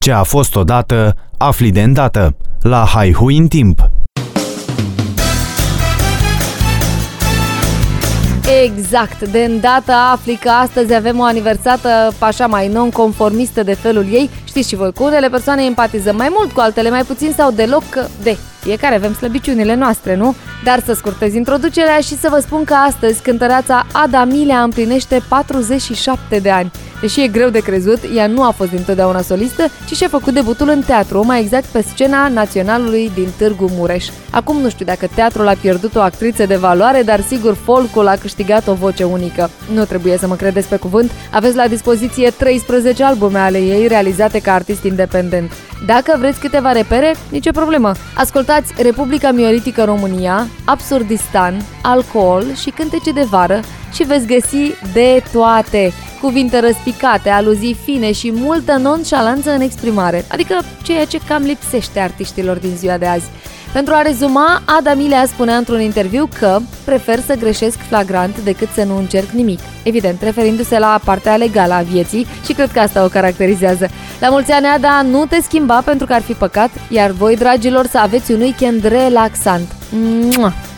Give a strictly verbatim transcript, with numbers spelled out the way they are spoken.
Ce a fost odată, afli de îndată. La Haihui în timp. Exact, de îndată afli că astăzi avem o aniversată așa mai non-conformistă de felul ei. Știți și voi, cu unele persoane empatizăm mai mult, cu altele mai puțin sau deloc, că de fiecare avem slăbiciunile noastre, nu? Dar să scurtez introducerea și să vă spun că astăzi cântăreața Ada Milea împlinește patruzeci și șapte de ani. Deși e greu de crezut, ea nu a fost dintotdeauna solistă, ci și-a făcut debutul în teatru, mai exact pe scena Naționalului din Târgu Mureș. Acum nu știu dacă teatrul a pierdut o actriță de valoare, dar sigur folcul a câștigat o voce unică. Nu trebuie să mă credeți pe cuvânt, aveți la dispoziție treisprezece albume ale ei realizate ca artist independent. Dacă vreți câteva repere, nicio problemă. Ascultați Republica Mioritică România, Absurdistan, Alcool și Cântece de vară și veți găsi de toate. Cuvinte răspicate, aluzii fine și multă nonșalanță în exprimare, adică ceea ce cam lipsește artiștilor din ziua de azi. Pentru a rezuma, Ada Milea spunea într-un interviu că prefer să greșesc flagrant decât să nu încerc nimic. Evident, referindu-se la partea legală a vieții și cred că asta o caracterizează. La mulți ani, Ada, nu te schimba pentru că ar fi păcat, iar voi, dragilor, să aveți un weekend relaxant. Mua!